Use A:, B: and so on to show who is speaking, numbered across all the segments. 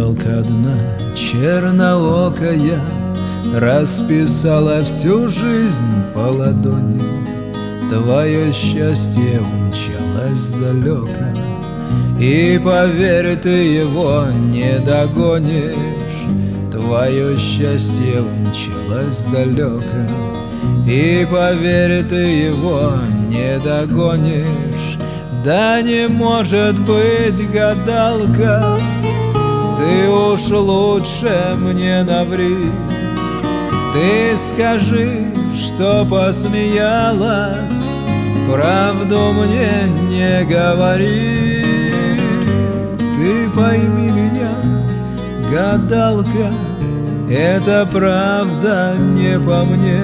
A: Гадалка одна, черноокая, расписала всю жизнь по ладони. Твое счастье умчалось далеко, и, поверь, ты его не догонишь. Твое счастье умчалось далеко, и, поверь, ты его не догонишь. Да не может быть, гадалка, ты уж лучше мне наври. Ты скажи, что посмеялась, правду мне не говори. Ты пойми меня, гадалка, это правда не по мне.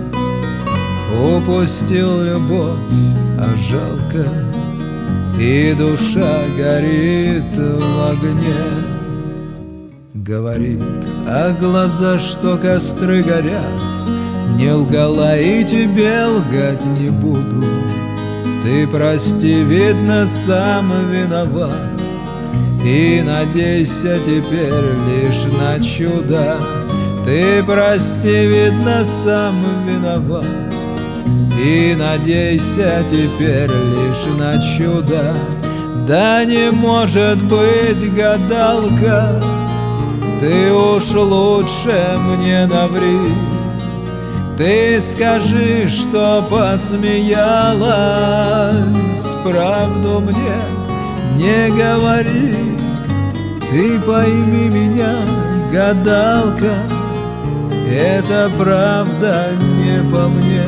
A: Упустил любовь, а жалко, и душа горит в огне. Говорит, а глаза, что костры горят, не лгала и тебе лгать не буду. Ты прости, видно, сам виноват, и надейся теперь лишь на чудо. Ты прости, видно, сам виноват, и надейся теперь лишь на чудо. Да не может быть, гадалка, ты уж лучше мне наври. Ты скажи, что посмеялась, правду мне не говори. Ты пойми меня, гадалка, это правда не по мне.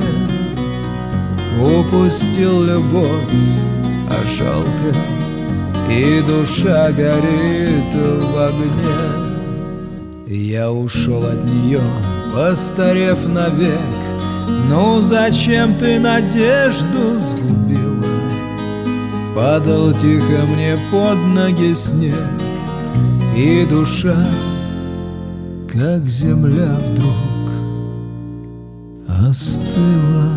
A: Упустил любовь, а жалко, и душа горит в огне. Я ушел от нее, постарев навек. Ну зачем ты надежду сгубила? Падал тихо мне под ноги снег, и душа, как земля, вдруг остыла.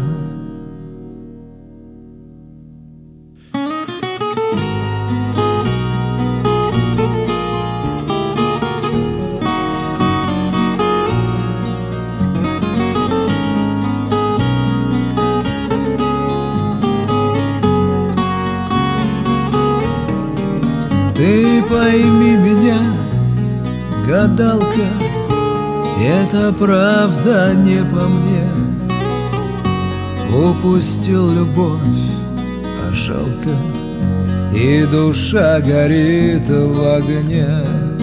A: Ты пойми меня, гадалка, это правда не по мне. Упустил любовь, а жалко, и душа горит в огне.